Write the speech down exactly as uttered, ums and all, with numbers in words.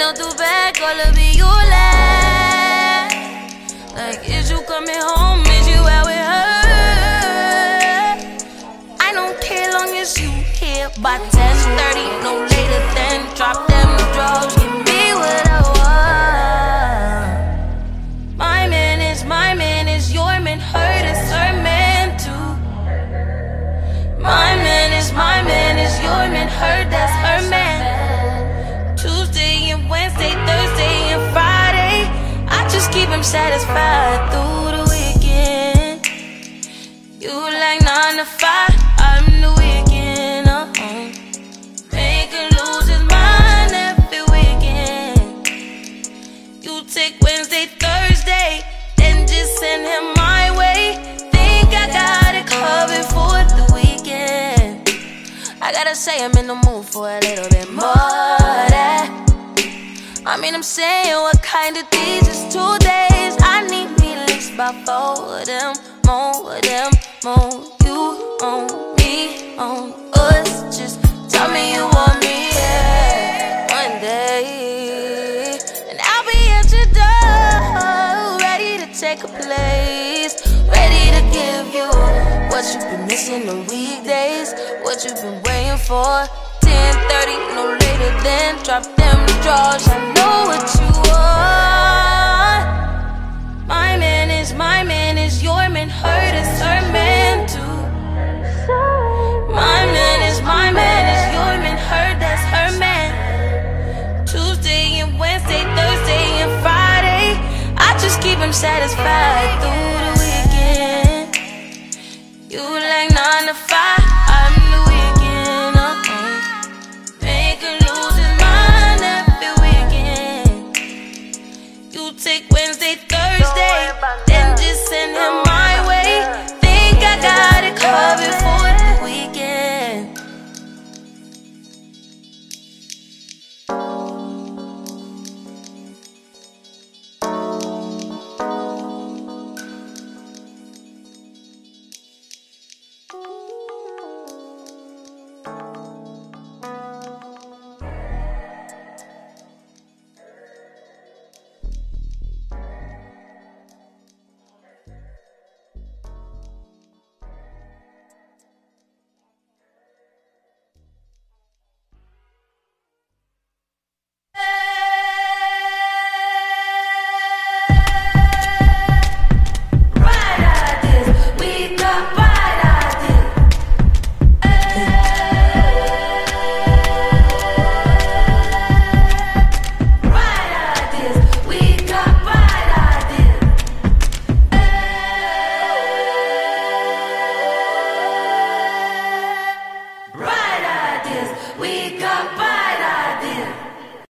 mirando tu back, all of it you laugh. Like, is you coming home? Is you out with her? I don't care long as you here by ten thirty, no later than drop them drugs, give me what I want. My man is my man is your man, her is her man too. My man is my man is your man, her that's her man. Tuesday and Wednesday, Thursday and Friday, I just keep him satisfied through the weekend. You like nine to five, I'm the weekend, uh-huh. Make him lose his mind every weekend. You take Wednesday, Thursday, then just send him my way. Think I got it covered for the weekend. I gotta say I'm in the mood for a little bit more of that. I mean, I'm saying, what kind of these is two days? I need me at least about four of them, more of them, more. You on me, on us. Just tell me you want me, yeah. One day, and I'll be at your door, ready to take a place, ready to give you what you've been missing on weekdays, what you've been waiting for. ten thirty, no later than drop them drawers. I know what you want. My man is my man is your man, her is her man.